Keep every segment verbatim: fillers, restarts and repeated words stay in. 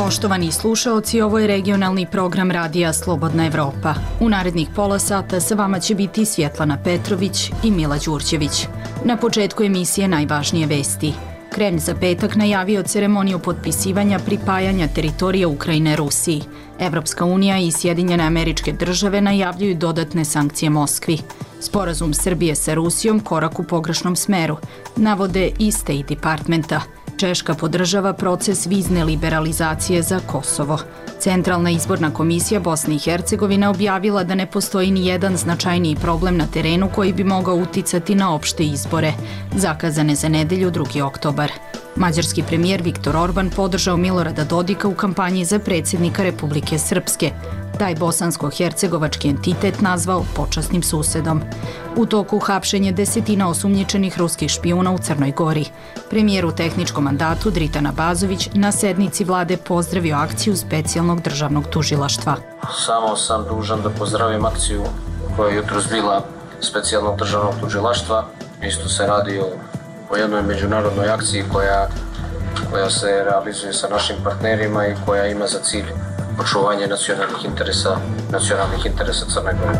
Poštovani slušaoci, ovo je regionalni program radija Slobodna Evropa. U narednih pola sata sa vama će biti Svjetlana Petrović i Mila Đurđević. Na početku emisije najvažnije vesti. Kremlj za petak najavio ceremoniju potpisivanja pripajanja teritorija Ukrajine Rusiji. Evropska unija i Sjedinjene Američke Države najavljuju dodatne sankcije Moskvi. Sporazum Srbije sa Rusijom korak u pogrešnom smeru, navode i State Departmenta. Češka podržava proces vizne liberalizacije za Kosovo. Centralna izborna komisija Bosne i Hercegovine objavila da ne postoji ni jedan značajniji problem na terenu koji bi mogao uticati na opšte izbore, zakazane za nedelju drugi oktobar. Mađarski premijer Viktor Orban podržao Milorada Dodika u kampanji za predsjednika Republike Srpske. Taj bosansko-hercegovački entitet nazvao počasnim susedom. U toku hapšenje desetina osumnjičenih ruskih špijuna u Crnoj Gori. Premijer u tehničkom mandatu Dritan Abazović na sednici vlade pozdravio akciju specijalnog državnog tužilaštva. Samo sam dužan da pozdravim akciju koja je jutros bila specijalnog državnog tužilaštva. Isto se radi o, o jednoj međunarodnoj akciji koja, koja se realizuje sa našim partnerima i koja ima za cilj očuvanje nacionalnih interesa, nacionalnih interesa Crne Gore.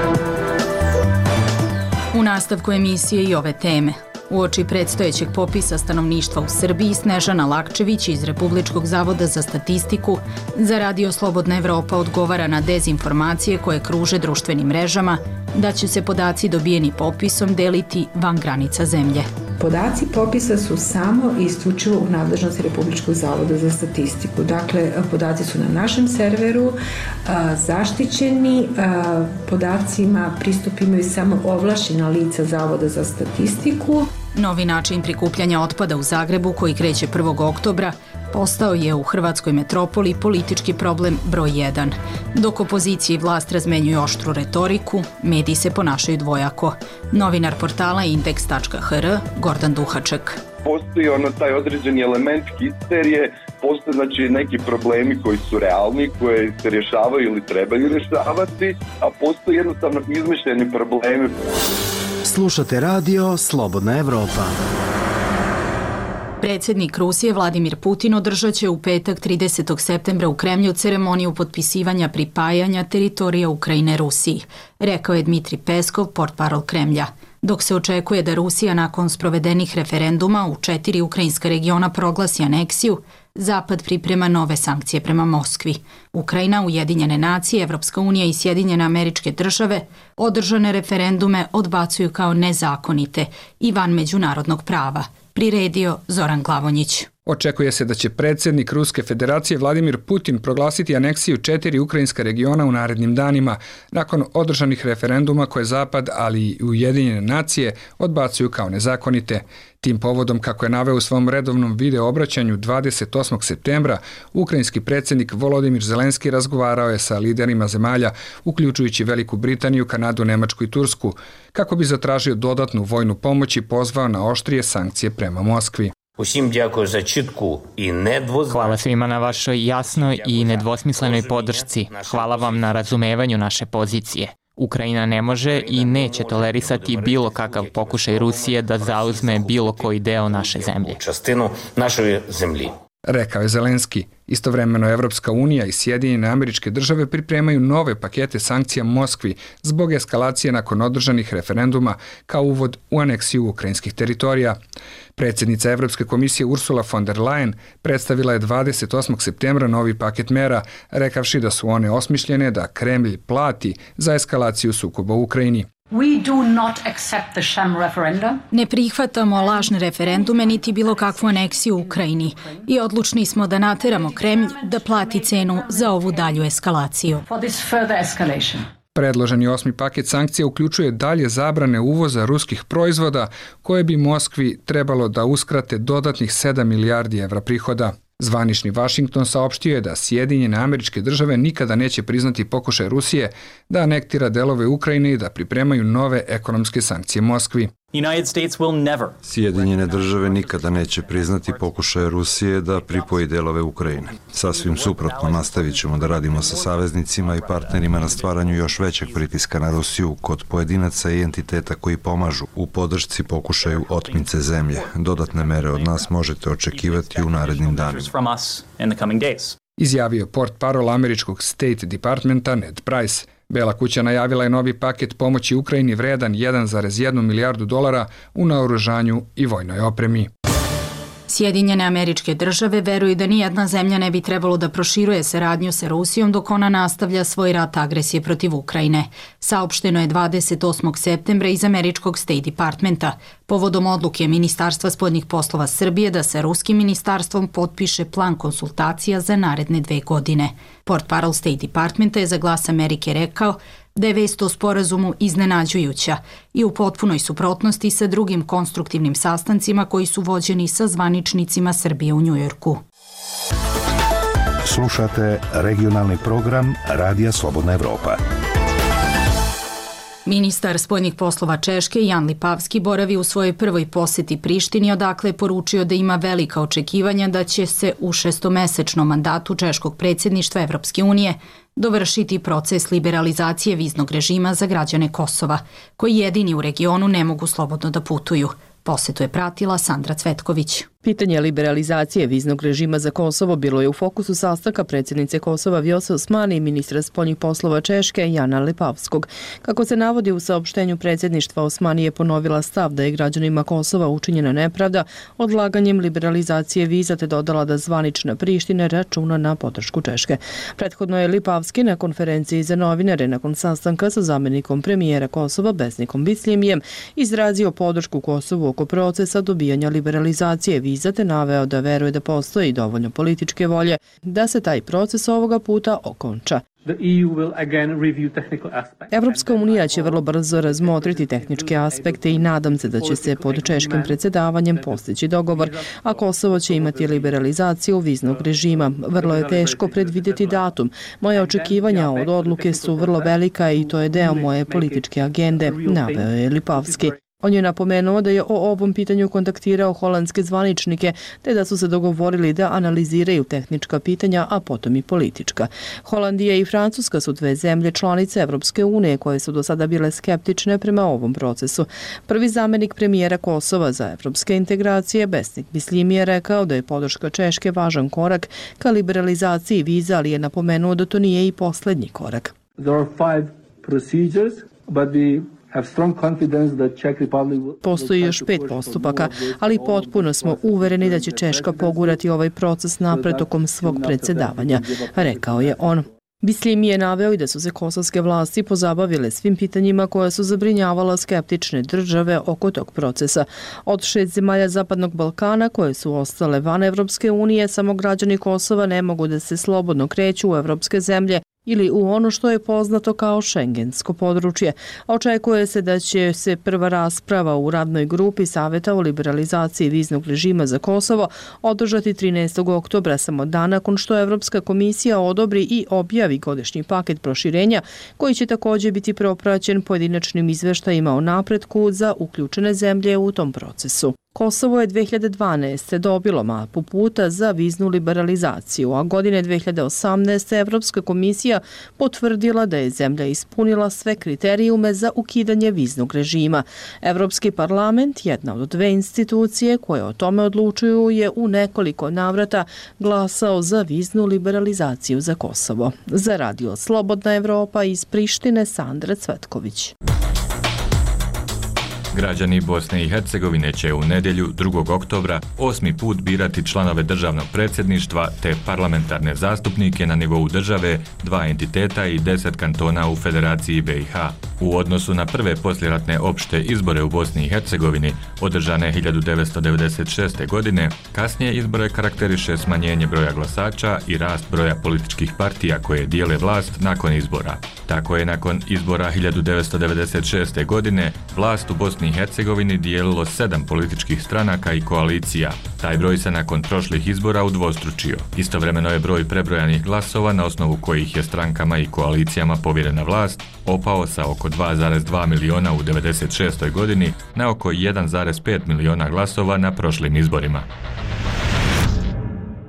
U nastavku emisije i ove teme. Uoči predstojećeg popisa stanovništva u Srbiji, Snežana Lakčević iz Republičkog zavoda za statistiku za Radio Slobodna Evropa odgovara na dezinformacije koje kruže društvenim mrežama da će se podaci dobijeni popisom deliti van granica zemlje. Podaci popisa su samo i isključivo u nadležnosti Republičkog zavoda za statistiku. Dakle, podaci su na našem serveru zaštićeni, podacima pristup imaju samo ovlašćena lica Zavoda za statistiku. Novi način prikupljanja otpada u Zagrebu, koji kreće prvog oktobra, postao je u hrvatskoj metropoli politički problem broj jedan. Dok opozicija i vlast razmenjuju oštru retoriku, mediji se ponašaju dvojako. Novinar portala indeks tačka h r Gordan Duhaček. Postoji ono taj određeni element histerije, postoje znači neki problemi koji su realni, koje se rješavaju ili trebaju rješavati, a postoje jednostavno izmišljeni problemi. Slušate radio Slobodna Evropa. Predsjednik Rusije Vladimir Putin održat će u petak tridesetog septembra u Kremlju ceremoniju potpisivanja pripajanja teritorija Ukrajine Rusiji, rekao je Dmitri Peskov, portparol Kremlja. Dok se očekuje da Rusija nakon sprovedenih referenduma u četiri ukrajinska regiona proglasi aneksiju, Zapad priprema nove sankcije prema Moskvi. Ukrajina, Ujedinjene nacije, Evropska unija i Sjedinjene Američke Države održane referendume odbacuju kao nezakonite i van međunarodnog prava, priredio Zoran Glavonjić. Očekuje se da će predsjednik Ruske federacije Vladimir Putin proglasiti aneksiju četiri ukrajinska regiona u narednim danima, nakon održanih referenduma koje Zapad, ali i Ujedinjene nacije odbacuju kao nezakonite. Tim povodom, kako je naveo u svom redovnom video obraćanju dvadeset osmog septembra, ukrajinski predsjednik Volodimir Zelenski razgovarao je sa liderima zemalja, uključujući Veliku Britaniju, Kanadu, Nemačku i Tursku, kako bi zatražio dodatnu vojnu pomoć i pozvao na oštrije sankcije prema Moskvi. Hvala svima na vašoj jasnoj i nedvosmislenoj podršci. Hvala vam na razumevanju naše pozicije. Ukrajina ne može i neće tolerisati bilo kakav pokušaj Rusije da zauzme bilo koji deo naše zemlje. Rekao je Zelenski. Istovremeno Evropska unija i Sjedinjene Američke Države pripremaju nove pakete sankcija Moskvi zbog eskalacije nakon održanih referenduma kao uvod u aneksiju ukrajinskih teritorija. Predsjednica Evropske komisije Ursula von der Leyen predstavila je dvadeset osmog septembra novi paket mera, rekavši da su one osmišljene da Kremlj plati za eskalaciju sukoba u Ukrajini. Ne prihvatamo lažne referendume niti bilo kakvu aneksiju u Ukrajini i odlučni smo da nateramo Kremlj da plati cenu za ovu dalju eskalaciju. Predloženi osmi paket sankcija uključuje dalje zabrane uvoza ruskih proizvoda koje bi Moskvi trebalo da uskrate dodatnih sedam milijardi evra prihoda. Zvanični Vašington saopštio je da Sjedinjene Američke Države nikada neće priznati pokušaj Rusije da anektira delove Ukrajine i da pripremaju nove ekonomske sankcije Moskvi. Sjedinjene Države nikada neće priznati pokušaj Rusije da pripoji delove Ukrajine. Sasvim suprotno, nastavit ćemo da radimo sa saveznicima i partnerima na stvaranju još većeg pritiska na Rusiju kod pojedinaca i entiteta koji pomažu u podršci pokušaju otmice zemlje. Dodatne mere od nas možete očekivati u narednim danima. izjavio portparol američkog State Departmenta Ned Price. Bela kuća najavila je novi paket pomoći Ukrajini vredan jedan zarez jednu milijardu dolara u naoružanju i vojnoj opremi. Sjedinjene Američke Države veruju da nijedna zemlja ne bi trebalo da proširuje saradnju sa Rusijom dok ona nastavlja svoj rat agresije protiv Ukrajine. Saopšteno je dvadeset osmog septembra iz američkog State Departmenta, povodom odluke Ministarstva spoljnih poslova Srbije da sa ruskim ministarstvom potpiše plan konsultacija za naredne dve godine. Portparol State Departmenta je za Glas Amerike rekao da je vest o sporazumu iznenađujuća i u potpunoj suprotnosti sa drugim konstruktivnim sastancima koji su vođeni sa zvaničnicima Srbije u Njujorku. Slušate regionalni program Radija Slobodna Evropa. Ministar spoljnih poslova Češke Jan Lipavski boravi u svojoj prvoj poseti Prištini, odakle je poručio da ima velika očekivanja da će se u šestomesečnom mandatu češkog predsjedništva Evropske unije dovršiti proces liberalizacije viznog režima za građane Kosova, koji jedini u regionu ne mogu slobodno da putuju. Posetu je pratila Sandra Cvetković. Pitanje liberalizacije viznog režima za Kosovo bilo je u fokusu sastanka predsjednice Kosova Vjose Osmani i ministra spoljnih poslova Češke Jana Lipavskog. Kako se navodi u saopštenju predsjedništva, Osmani je ponovila stav da je građanima Kosova učinjena nepravda odlaganjem liberalizacije viza, te dodala da zvanična Priština računa na podršku Češke. Prethodno je Lipavski na konferenciji za novinare nakon sastanka sa zamjenikom premijera Kosova Besnikom Bislimijem izrazio podršku Kosovu oko procesa dobijanja liberalizacije viza, te naveo da veruje da postoji dovoljno političke volje da se taj proces ovoga puta okonča. Evropska unija će vrlo brzo razmotriti tehničke aspekte i nadam se da će se pod češkim predsjedavanjem postići dogovor, a Kosovo će imati liberalizaciju viznog režima. Vrlo je teško predvidjeti datum. Moje očekivanja od odluke su vrlo velika i to je deo moje političke agende, naveo je Lipavski. On je napomenuo da je o ovom pitanju kontaktirao holandske zvaničnike, te da su se dogovorili da analiziraju tehnička pitanja, a potom i politička. Holandija i Francuska su dve zemlje članice Evropske unije koje su do sada bile skeptične prema ovom procesu. Prvi zamjenik premijera Kosova za evropske integracije, Besnik Bislimi, je rekao da je podrška Češke važan korak ka liberalizaciji viza, ali je napomenuo da to nije i posljednji korak. There are five procedures, but we Postoji još pet postupaka, ali potpuno smo uvereni da će Češka pogurati ovaj proces napred tokom svog predsjedavanja, rekao je on. Bislimi je naveo i da su se kosovske vlasti pozabavile svim pitanjima koja su zabrinjavala skeptične države oko tog procesa. Od šest zemalja Zapadnog Balkana koje su ostale van Evropske unije, samo građani Kosova ne mogu da se slobodno kreću u evropske zemlje ili u ono što je poznato kao šengensko područje. Očekuje se da će se prva rasprava u radnoj grupi Saveta o liberalizaciji viznog režima za Kosovo održati trinaestog oktobra, samo dan nakon što Evropska komisija odobri i objavi godišnji paket proširenja, koji će također biti propraćen pojedinačnim izveštajima o napretku za uključene zemlje u tom procesu. Kosovo je dve hiljade dvanaeste. dobilo mapu puta za viznu liberalizaciju, a godine dve hiljade osamnaeste. Evropska komisija potvrdila da je zemlja ispunila sve kriterijume za ukidanje viznog režima. Evropski parlament, jedna od dve institucije koje o tome odlučuju, je u nekoliko navrata glasao za viznu liberalizaciju za Kosovo. Za Radio Slobodna Evropa iz Prištine, Sandra Cvetković. Građani Bosne i Hercegovine će u nedjelju drugog oktobra osmi put birati članove državnog predsjedništva te parlamentarne zastupnike na nivou države, dva entiteta i deset kantona u Federaciji B i H. U odnosu na prve poslijeratne opšte izbore u Bosni i Hercegovini, održane hiljadu devetsto devedeset šeste. godine, kasnije izbore karakteriše smanjenje broja glasača i rast broja političkih partija koje dijele vlast nakon izbora. Tako je nakon izbora hiljadu devetsto devedeset šeste. godine vlast u Bosni i Hercegovini dijelilo sedam političkih stranaka i koalicija. Taj broj se nakon prošlih izbora udvostručio. Istovremeno je broj prebrojanih glasova na osnovu kojih je strankama i koalicijama povjerena vlast opao sa oko dva zarez dva miliona u devedeset šestoj. godini na oko jedan zarez pet miliona glasova na prošlim izborima.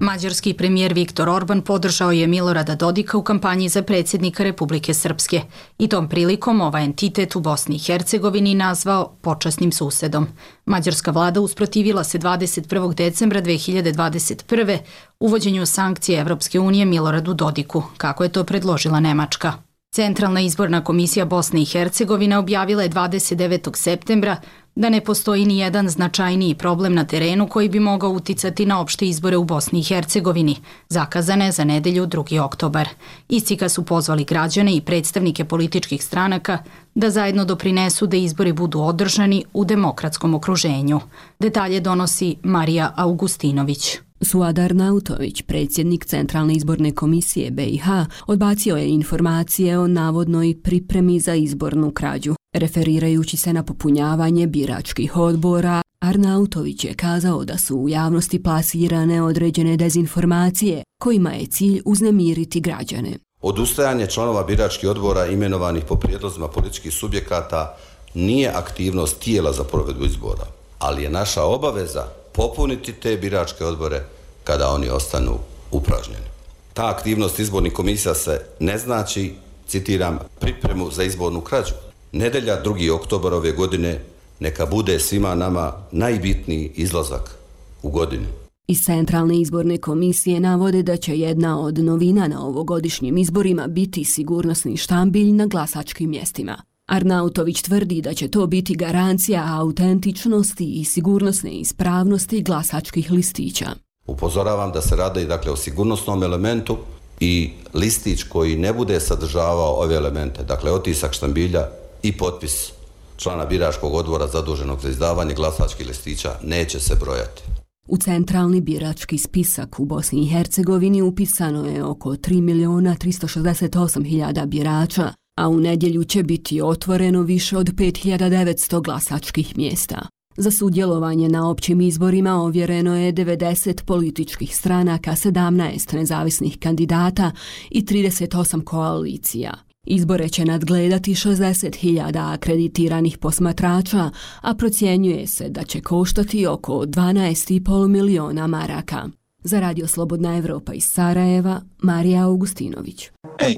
Mađarski premijer Viktor Orban podržao je Milorada Dodika u kampanji za predsjednika Republike Srpske i tom prilikom ovaj entitet u Bosni i Hercegovini nazvao počasnim susedom. Mađarska vlada usprotivila se dvadeset prvog decembra dve hiljade dvadeset prve uvođenju sankcije Evropske unije Miloradu Dodiku, kako je to predložila Nemačka. Centralna izborna komisija Bosne i Hercegovine objavila je dvadeset devetog septembra da ne postoji ni jedan značajniji problem na terenu koji bi mogao uticati na opšte izbore u Bosni i Hercegovini, zakazane za nedelju drugi oktobar. Iscika su pozvali građane i predstavnike političkih stranaka da zajedno doprinesu da izbori budu održani u demokratskom okruženju. Detalje donosi Marija Augustinović. Suad Arnautović, predsjednik Centralne izborne komisije B i H, odbacio je informacije o navodnoj pripremi za izbornu krađu. Referirajući se na popunjavanje biračkih odbora, Arnautović je kazao da su u javnosti plasirane određene dezinformacije kojima je cilj uznemiriti građane. Odustajanje članova biračkih odbora imenovanih po prijedlozima političkih subjekata nije aktivnost tijela za provedbu izbora, ali je naša obaveza popuniti te biračke odbore kada oni ostanu upražnjeni. Ta aktivnost izbornih komisija se ne znači, citiram, pripremu za izbornu krađu. Nedelja drugi oktobar ove godine neka bude svima nama najbitniji izlazak u godini. Iz Centralne izborne komisije navode da će jedna od novina na ovogodišnjim izborima biti sigurnosni štambilj na glasačkim mjestima. Arnautović tvrdi da će to biti garancija autentičnosti i sigurnosne ispravnosti glasačkih listića. Upozoravam da se radi dakle o sigurnosnom elementu i listić koji ne bude sadržavao ove elemente, dakle otisak štambilja i potpis člana biračkog odbora zaduženog za izdavanje glasačkih listića neće se brojati. U centralni birački spisak u Bosni i Hercegovini upisano je oko tri miliona tristo šezdeset osam hiljada birača, a u nedjelju će biti otvoreno više od pet hiljada devetsto glasačkih mjesta. Za sudjelovanje na općim izborima ovjereno je devedeset političkih stranaka, sedamnaest nezavisnih kandidata i trideset osam koalicija. Izbore će nadgledati šezdeset hiljada akreditiranih posmatrača, a procjenjuje se da će koštati oko dvanaest i pol miliona maraka. Za Radio Slobodna Evropa iz Sarajeva, Marija Augustinović. Ej.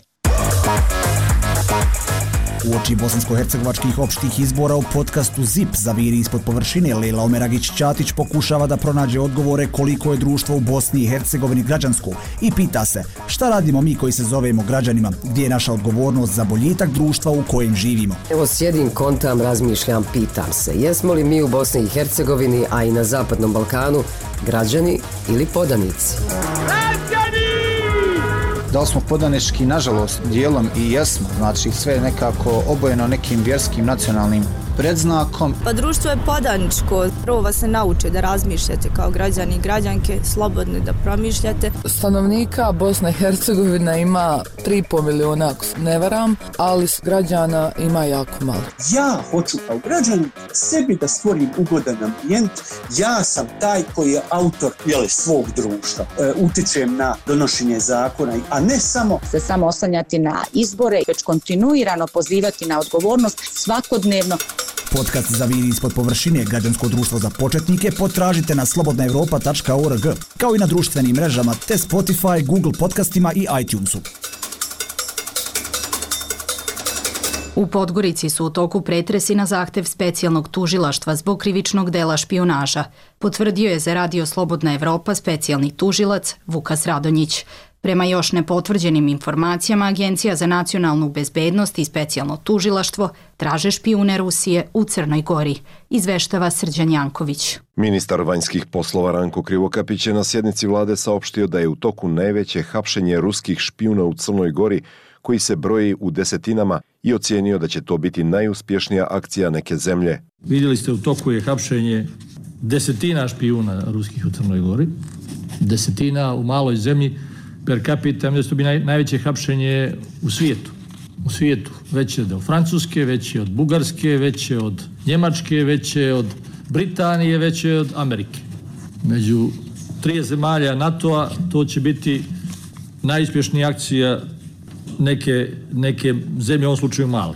Uoči bosansko-hercegovačkih opštih izbora u podcastu ZIP Zaviri ispod površine, Lejla Omeragić-Ćatić pokušava da pronađe odgovore koliko je društvo u Bosni i Hercegovini građansko i pita se šta radimo mi koji se zovemo građanima, gdje je naša odgovornost za boljitak društva u kojem živimo. Evo sjedim, kontam, razmišljam, pitam se, jesmo li mi u Bosni i Hercegovini, a i na Zapadnom Balkanu, građani ili podanici? Da li smo podanički, nažalost, dijelom i jesmo, znači sve nekako obojeno nekim vjerskim nacionalnim predznakom. Pa društvo je podaničko, prvo vas se nauče da razmišljate kao građani i građanke, slobodni da promišljate. Stanovnika Bosna i Hercegovina ima tri i pol milijuna, ako se ne varam, ali građana ima jako malo. Ja hoću kao građanin sebi da stvorim ugodan ambijent, ja sam taj koji je autor jele, svog društva, e, utičem na donošenje zakona, a ne samo se samo oslanjati na izbore, već kontinuirano pozivati na odgovornost svakodnevno. Podcast Zaviri ispod površine, građansko društvo za početnike, potražite na slobodna evropa tačka org, kao i na društvenim mrežama te Spotify, Google podcastima i iTunesu. U Podgorici su u toku pretresi na zahtev specijalnog tužilaštva zbog krivičnog dela špijunaža, potvrdio je za Radio Slobodna Evropa specijalni tužilac Vukas Radonjić. Prema još nepotvrđenim informacijama, Agencija za nacionalnu bezbednost i specijalno tužilaštvo traže špijune Rusije u Crnoj Gori, izveštava Srđan Janković. Ministar vanjskih poslova Ranko Krivokapić je na sjednici vlade saopštio da je u toku najveće hapšenje ruskih špijuna u Crnoj Gori, koji se broji u desetinama, i ocijenio da će to biti najuspješnija akcija neke zemlje. Vidjeli ste, u toku je hapšenje desetina špijuna ruskih u Crnoj Gori, desetina u maloj zemlji, per capita, mislim da to bi naj, najveće hapšenje u svijetu. U svijetu. Veće od Francuske, veće od Bugarske, veće od Njemačke, veće od Britanije, veće od Amerike. Među trije zemalja NATO-a to će biti najuspješnija akcija neke, neke zemlje, u ovom slučaju male.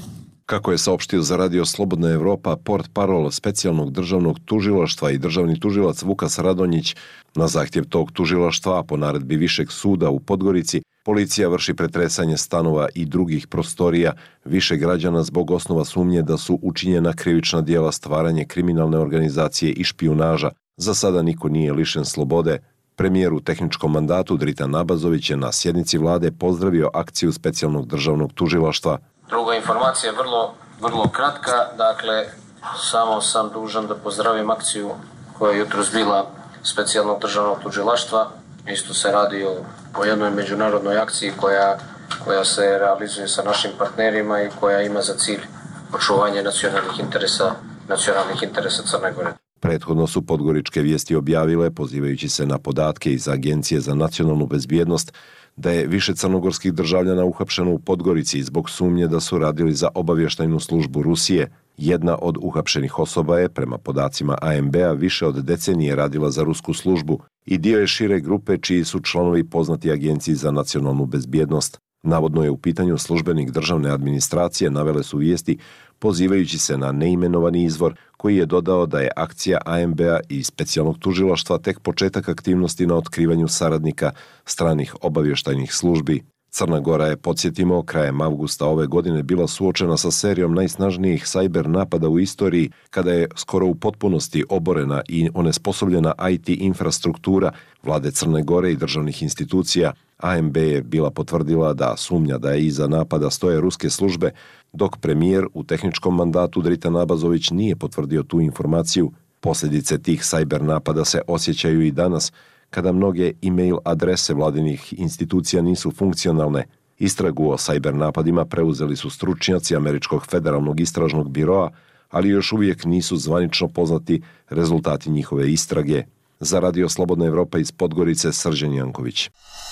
Kako je saopštio za radio Slobodna Evropa port parol specijalnog državnog tužilaštva i državni tužilac Vukas Radonjić, na zahtjev tog tužilaštva po naredbi Višeg suda u Podgorici, policija vrši pretresanje stanova i drugih prostorija više građana zbog osnova sumnje da su učinjena krivična djela stvaranje kriminalne organizacije i špijunaža. Za sada niko nije lišen slobode. Premijer u tehničkom mandatu Dritan Abazović je na sjednici vlade pozdravio akciju specijalnog državnog tužilaštva. Druga informacija je vrlo, vrlo kratka, dakle, samo sam dužan da pozdravim akciju koja je jutros bila specijalnog državnog tužilaštva. Isto se radi o, o jednoj međunarodnoj akciji koja, koja se realizuje sa našim partnerima i koja ima za cilj očuvanje nacionalnih interesa, nacionalnih interesa Crne Gore. Prethodno su podgoričke vijesti objavile, pozivajući se na podatke iz Agencije za nacionalnu bezbjednost, da je više crnogorskih državljana uhapšeno u Podgorici zbog sumnje da su radili za obavještajnu službu Rusije. Jedna od uhapšenih osoba je, prema podacima A M B-a, više od decenije radila za rusku službu i dio je šire grupe čiji su članovi poznati Agenciji za nacionalnu bezbjednost. Navodno je u pitanju službenik državne administracije, navele su vijesti, pozivajući se na neimenovani izvor koji je dodao da je akcija A M B-a i specijalnog tužilaštva tek početak aktivnosti na otkrivanju saradnika stranih obavještajnih službi. Crna Gora je, podsjetimo, krajem avgusta ove godine bila suočena sa serijom najsnažnijih sajber napada u istoriji, kada je skoro u potpunosti oborena i onesposobljena I T infrastruktura vlade Crne Gore i državnih institucija. A M B je bila potvrdila da sumnja da je iza napada stoje ruske službe, dok premijer u tehničkom mandatu Dritan Abazović nije potvrdio tu informaciju. Posljedice tih sajber napada se osjećaju i danas, kada mnoge e-mail adrese vladinih institucija nisu funkcionalne. Istragu o sajber napadima preuzeli su stručnjaci Američkog federalnog istražnog biroa, ali još uvijek nisu zvanično poznati rezultati njihove istrage. Za radio Slobodna Evropa iz Podgorice, Srđan Janković.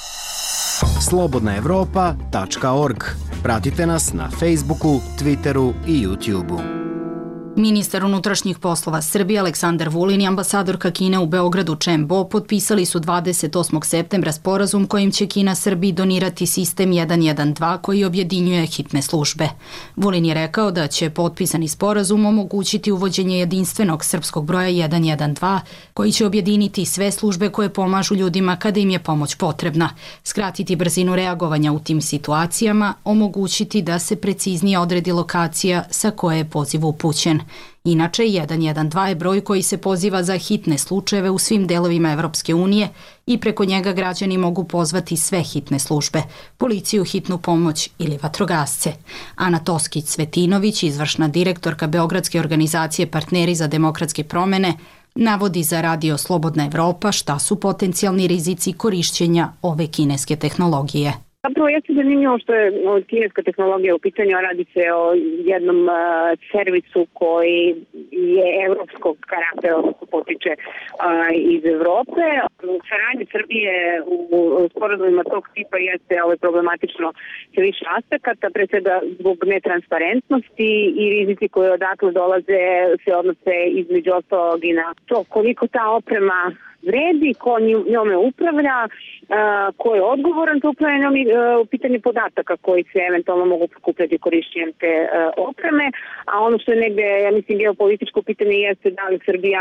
slobodna evropa tačka org. Pratite nas na Facebooku, Twitteru i YouTubeu. Ministar unutrašnjih poslova Srbije Aleksandar Vulin i ambasadorka Kine u Beogradu Chen Bo potpisali su dvadeset osmog septembra sporazum kojim će Kina Srbiji donirati sistem jedan jedan dva koji objedinjuje hitne službe. Vulin je rekao da će potpisani sporazum omogućiti uvođenje jedinstvenog srpskog broja jedan jedan dva koji će objediniti sve službe koje pomažu ljudima kada im je pomoć potrebna, skratiti brzinu reagovanja u tim situacijama, omogućiti da se preciznije odredi lokacija sa koje je poziv upućen. Inače, jedan jedan dva je broj koji se poziva za hitne slučajeve u svim delovima Evropske unije i preko njega građani mogu pozvati sve hitne službe, policiju, hitnu pomoć ili vatrogasce. Ana Toskić-Cvetinović, izvršna direktorka Beogradske organizacije Partneri za demokratske promene, navodi za radio Slobodna Evropa šta su potencijalni rizici korišćenja ove kineske tehnologije. Zapravo jeste zanimljivo što je kineska tehnologija u pitanju, a radi se o jednom uh, servisu koji je evropskog karaktera, odnosno potiče uh, iz Evrope. Saradnje Srbije u, u sporazumima tog tipa jeste ovaj, problematično sa više aspekata, pre svega zbog netransparentnosti i rizici koji odatle dolaze se odnose između ostalog i na to koliko ta oprema vredi, ko njome upravlja, ko je odgovoran za upravljanje u pitanju podataka koji se eventualno mogu prikupljati korišćenjem te opreme, a ono što je negde, ja mislim, geopolitičko pitanje jeste da li Srbija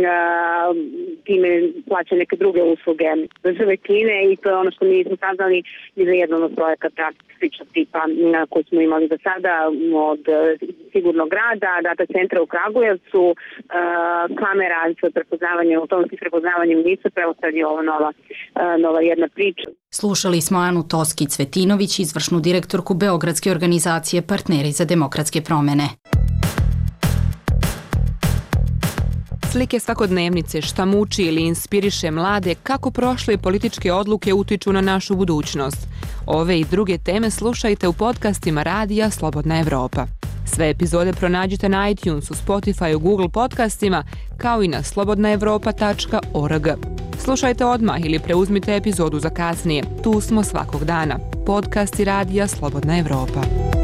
time plaća neke druge usluge države Kine i to je ono što mi smo saznali i za jedan od projekata sličnog tipa koji smo imali do sada od Sigurnog grada, data centra u Kragujevcu, kamera sa prepoznavanjem, automatskih prepoznavanjem lica, preostavlja ova nova, nova jedna priča. Slušali smo Anu Toskić-Cvetinović, izvršnu direktorku Beogradske organizacije Partneri za demokratske promene. Slike svakodnevnice, šta muči ili inspiriše mlade, kako prošle političke odluke utiču na našu budućnost. Ove i druge teme slušajte u podcastima Radija Slobodna Evropa. Sve epizode pronađite na iTunesu, Spotifyu, Google podcastima, kao i na slobodna evropa tačka org. Slušajte odmah ili preuzmite epizodu za kasnije. Tu smo svakog dana. Podcasti Radija Slobodna Evropa.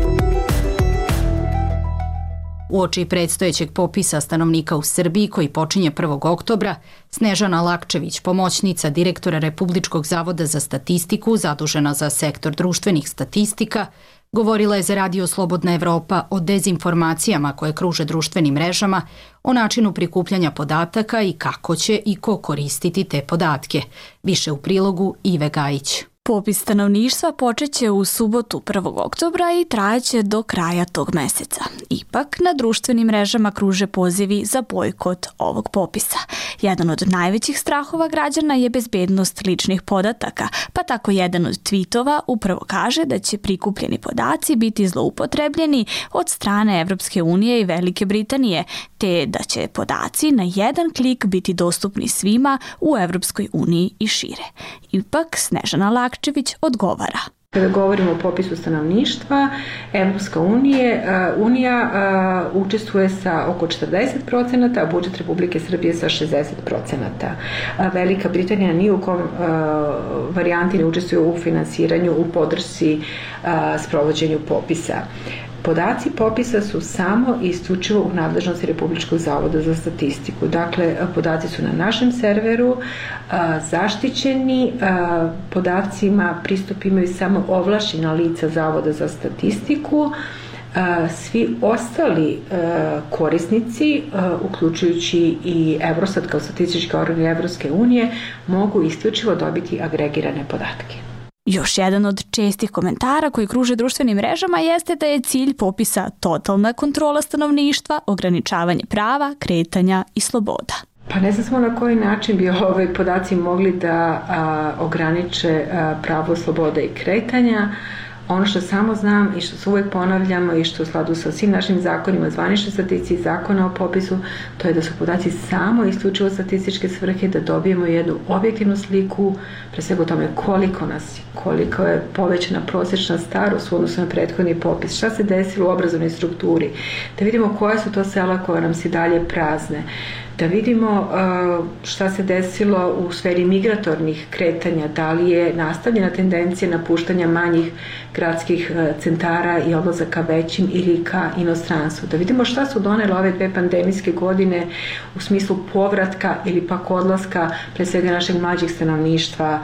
Uoči predstojećeg popisa stanovnika u Srbiji koji počinje prvog oktobra, Snežana Lakčević, pomoćnica direktora Republičkog zavoda za statistiku, zadužena za sektor društvenih statistika, Govorila je za Radio Slobodna Evropa o dezinformacijama koje kruže društvenim mrežama, o načinu prikupljanja podataka i kako će i ko koristiti te podatke. Više u prilogu Ive Gajić. Popis stanovništva počeće u subotu prvog oktobra i trajaće do kraja tog meseca. Ipak, na društvenim mrežama kruže pozivi za bojkot ovog popisa. Jedan od najvećih strahova građana je bezbednost ličnih podataka, pa tako jedan od tweetova upravo kaže da će prikupljeni podaci biti zloupotrebljeni od strane Evropske unije i Velike Britanije, te da će podaci na jedan klik biti dostupni svima u Evropskoj uniji i šire. Ipak, Snežana Lakčević odgovara. Kada govorimo o popisu stanovništva, Evropska unije, unija uh, učestvuje sa oko četrdeset procenata, a budžet Republike Srbije sa šezdeset procenata. Uh, Velika Britanija ni u kom uh, varijanti ne učestvuje u finansiranju, u podršci uh, sprovođenju popisa. Podaci popisa su samo i isključivo u nadležnosti Republičkog zavoda za statistiku. Dakle, podaci su na našem serveru zaštićeni, podacima pristup imaju samo ovlašćena lica Zavoda za statistiku. Svi ostali korisnici, uključujući i Eurostat kao statistički organ Evropske unije, mogu isključivo dobiti agregirane podatke. Još jedan od čestih komentara koji kruže društvenim mrežama jeste da je cilj popisa totalna kontrola stanovništva, ograničavanje prava, kretanja i sloboda. Pa ne znam smo na koji način bi ovaj podaci mogli da a, ograniče a, pravo, sloboda i kretanja. Ono što samo znam i što se uvek ponavljamo i što u skladu sa svim našim zakonima, zvanične statistici i zakona o popisu, to je da su podaci samo isključivo statističke svrhe, da dobijemo jednu objektivnu sliku, pre svega o tome koliko nas je, koliko je povećana prosječna starost u odnosu na prethodni popis, šta se desilo u obrazovnoj strukturi, da vidimo koja su to sela koja nam se dalje prazne, da vidimo šta se desilo u sferi migratornih kretanja, da li je nastavljena tendencija napuštanja manjih gradskih centara i odlazaka većim ili ka inostranstvu. Da vidimo šta su donele ove dve pandemijske godine u smislu povratka ili pak odlaska pre svega našeg mlađeg stanovništva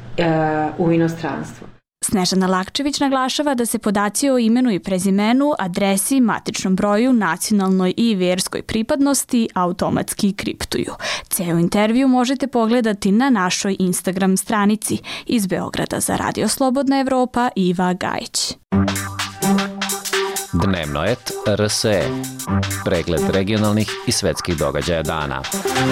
u inostranstvo. Snežana Lakčević naglašava da se podaci o imenu i prezimenu, adresi, matičnom broju, nacionalnoj i verskoj pripadnosti automatski kriptuju. Ceo intervju možete pogledati na našoj Instagram stranici. Iz Beograda za Radio Slobodna Evropa, Iva Gajić. Dnevnoet R S E. Pregled regionalnih i svetskih događaja dana.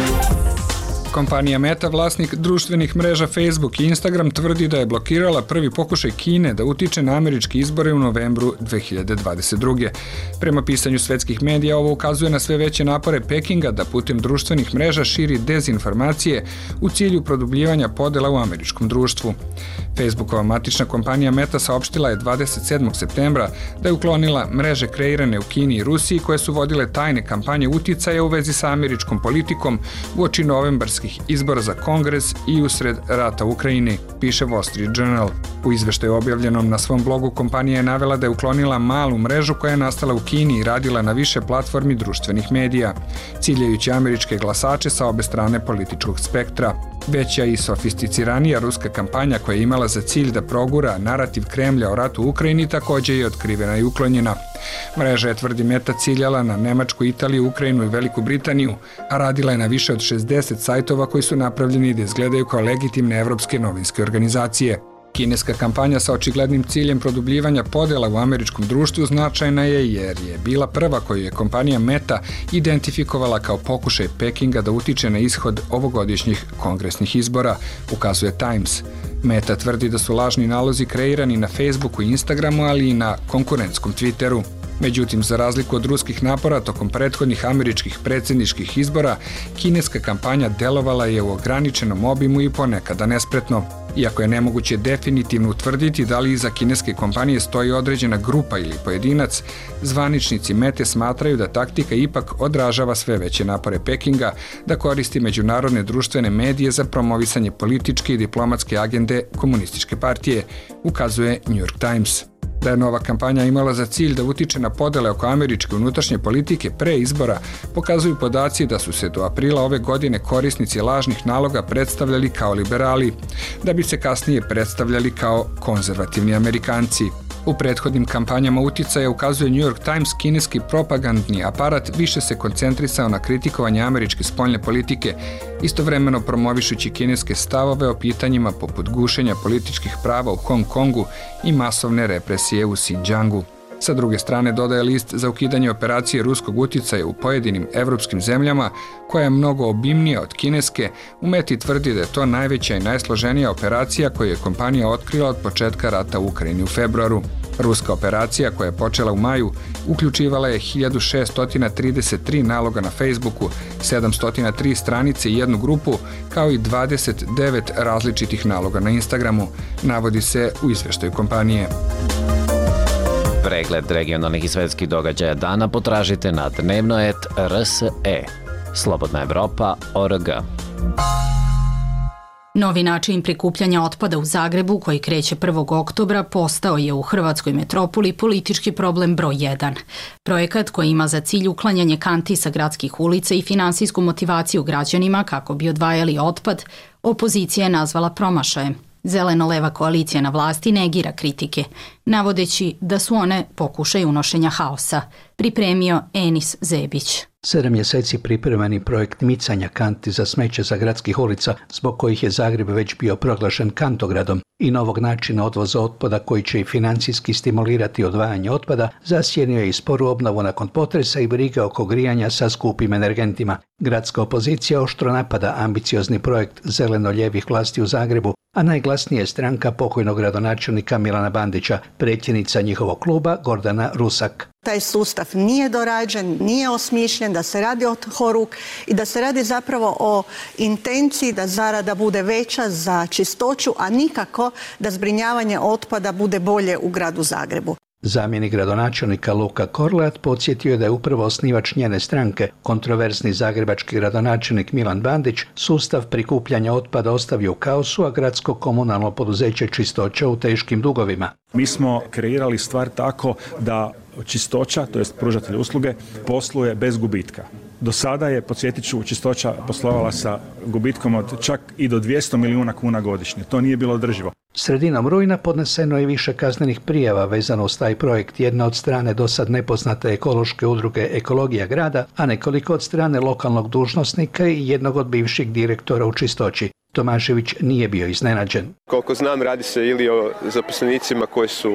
Kompanija Meta, vlasnik društvenih mreža Facebook i Instagram, tvrdi da je blokirala prvi pokušaj Kine da utiče na američke izbore u novembru dve hiljade dvadeset druge. Prema pisanju svetskih medija, ovo ukazuje na sve veće napore Pekinga da putem društvenih mreža širi dezinformacije u cilju produbljivanja podela u američkom društvu. Facebookova matična kompanija Meta saopštila je dvadeset sedmog septembra da je uklonila mreže kreirane u Kini i Rusiji koje su vodile tajne kampanje uticaja u vezi sa američkom politikom uoči novembarskih izbora za Kongres i usred rata u Ukrajini, piše Wall Street Journal. U izveštaju objavljenom na svom blogu kompanija je navela da je uklonila malu mrežu koja je nastala u Kini i radila na više platformi društvenih medija, ciljajući američke glasače sa obe strane političkog spektra. Veća i sofisticiranija ruska kampanja koja je imala za cilj da progura narativ Kremlja o ratu u Ukrajini također je otkrivena i uklonjena. Mreža je, tvrdi Meta, ciljala na Nemačku, Italiju, Ukrajinu i Veliku Britaniju, a radila je na više od šezdeset sajtova koji su napravljeni da izgledaju kao legitimne evropske novinske organizacije. Kineska kampanja sa očiglednim ciljem produbljivanja podela u američkom društvu značajna je jer je bila prva koju je kompanija Meta identifikovala kao pokušaj Pekinga da utiče na ishod ovogodišnjih kongresnih izbora, ukazuje Times. Meta tvrdi da su lažni nalozi kreirani na Facebooku i Instagramu, ali i na konkurentskom Twitteru. Međutim, za razliku od ruskih napora tokom prethodnih američkih predsjedničkih izbora, kineska kampanja delovala je u ograničenom obimu i ponekada nespretno. Iako je nemoguće definitivno utvrditi da li iza kineske kompanije stoji određena grupa ili pojedinac, zvaničnici Mete smatraju da taktika ipak odražava sve veće napore Pekinga da koristi međunarodne društvene medije za promovisanje političke i diplomatske agende komunističke partije, ukazuje New York Times. Da je nova kampanja imala za cilj da utiče na podele oko američke unutrašnje politike pre izbora, pokazuju podaci da su se do aprila ove godine korisnici lažnih naloga predstavljali kao liberali, da bi se kasnije predstavljali kao konzervativni Amerikanci. U prethodnim kampanjama uticaja, ukazuje New York Times, kineski propagandni aparat više se koncentrisao na kritikovanje američke spoljne politike, istovremeno promovišući kineske stavove o pitanjima poput gušenja političkih prava u Hong Kongu i masovne represije u Xinjiangu. Sa druge strane, dodaje list za ukidanje operacije ruskog uticaja u pojedinim evropskim zemljama, koja je mnogo obimnija od kineske. U Meti tvrdi da je to najveća i najsloženija operacija koju je kompanija otkrila od početka rata u Ukrajini u februaru. Ruska operacija, koja je počela u maju, uključivala je hiljadu šesto trideset tri naloga na Facebooku, sedamsto tri stranice i jednu grupu, kao i dvadeset devet različitih naloga na Instagramu, navodi se u izveštaju kompanije. Pregled regionalnih i svetskih događaja dana potražite na dnevnoet R S E. Slobodna Evropa tačka org. Novi način prikupljanja otpada u Zagrebu, koji kreće prvog oktobra, postao je u hrvatskoj metropoli politički problem broj jedan. Projekat koji ima za cilj uklanjanje kanti sa gradskih ulica i finansijsku motivaciju građanima kako bi odvajali otpad, opozicija je nazvala promašajem. Zeleno-leva koalicija na vlasti negira kritike, navodeći da su one pokušaj unošenja haosa, pripremio Enis Zebić. Sedam mjeseci pripremani projekt micanja kanti za smeće za gradskih ulica, zbog kojih je Zagreb već bio proglašen kantogradom, i novog načina odvoza otpada koji će i financijski stimulirati odvajanje otpada, zasjenio je i sporu obnovu nakon potresa i brige oko grijanja sa skupim energentima. Gradska opozicija oštro napada ambiciozni projekt zeleno-ljevih vlasti u Zagrebu, a najglasnija je stranka pokojnog gradonačelnika Milana Bandića, predsjednica njihovog kluba Gordana Rusak. Taj sustav nije dorađen, nije osmišljen, da se radi od horuk i da se radi zapravo o intenciji da zarada bude veća za čistoću, a nikako da zbrinjavanje otpada bude bolje u gradu Zagrebu. Zamjenik gradonačelnika Luka Korleat podsjetio je da je upravo osnivač njene stranke, kontroverzni zagrebački gradonačelnik Milan Bandić, sustav prikupljanja otpada ostavio u kaosu, a gradsko komunalno poduzeće Čistoća u teškim dugovima. Mi smo kreirali stvar tako da Čistoća, to jest pružatelj usluge, posluje bez gubitka. Do sada je, podsjetit ću, Čistoća poslovala sa gubitkom od čak i do dvjesto milijuna kuna godišnje. To nije bilo održivo. Sredinom rujna podneseno je više kaznenih prijava vezano uz taj projekt, jedna od strane dosad nepoznate ekološke udruge Ekologija grada, a nekoliko od strane lokalnog dužnosnika i jednog od bivših direktora u Čistoći. Tomašević nije bio iznenađen. Koliko znam, radi se ili o zaposlenicima koji su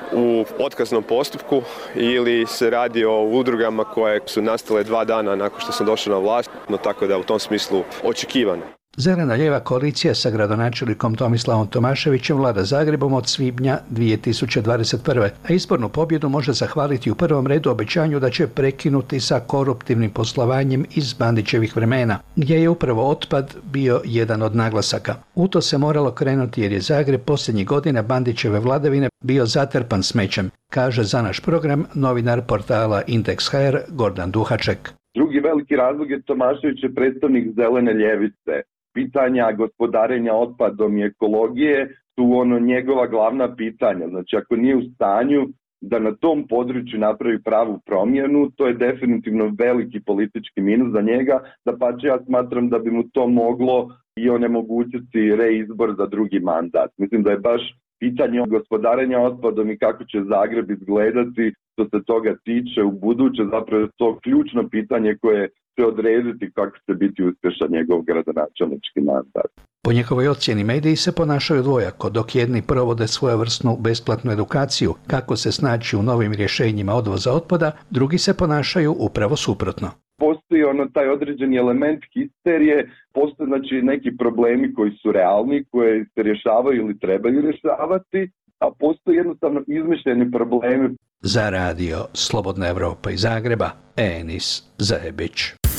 u otkaznom postupku ili se radi o udrugama koje su nastale dva dana nakon što sam došao na vlast, no tako da u tom smislu očekivano. Zeleno-lijeva koalicija sa gradonačelnikom Tomislavom Tomaševićem vlada Zagrebom od svibnja dvije tisuće dvadeset prve. a izbornu pobjedu može zahvaliti u prvom redu obećanju da će prekinuti sa koruptivnim poslovanjem iz Bandićevih vremena, gdje je upravo otpad bio jedan od naglasaka. U to se moralo krenuti jer je Zagreb posljednjih godina Bandićeve vladavine bio zatrpan smećem, kaže za naš program novinar portala Indeks H R Gordan Duhaček. Drugi veliki razlog je Tomašević je predstavnik zelene ljevice. Pitanja gospodarenja otpadom i ekologije su ono njegova glavna pitanja. Znači, ako nije u stanju da na tom području napravi pravu promjenu, to je definitivno veliki politički minus za njega. Dapače, ja smatram da bi mu to moglo i onemogućiti reizbor za drugi mandat. Mislim da je baš pitanje gospodarenja otpadom i kako će Zagreb izgledati što se toga tiče u buduće, zapravo je to ključno pitanje koje će odrediti kako će biti uspješan njegov gradonačelnički mandat. Po njihovoj ocjeni mediji se ponašaju dvojako, dok jedni provode svojevrsnu besplatnu edukaciju kako se snaći u novim rješenjima odvoza otpada, drugi se ponašaju upravo suprotno. Postoji ono taj određeni element histerije, postoje znači neki problemi koji su realni, koje se rješavaju ili trebaju rješavati, a postoje jednostavno izmišljeni problemi. Za radio Slobodna Evropa iz Zagreba, Enis Zebić.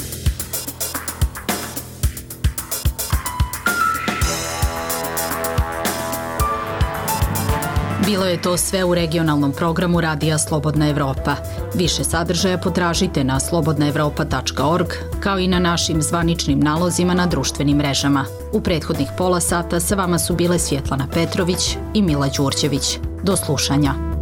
Bilo je to sve u regionalnom programu Radija Slobodna Evropa. Više sadržaja potražite na slobodna evropa tačka org, kao i na našim zvaničnim nalozima na društvenim mrežama. U prethodnih pola sata sa vama su bile Svjetlana Petrović i Mila Đurđević. Do slušanja.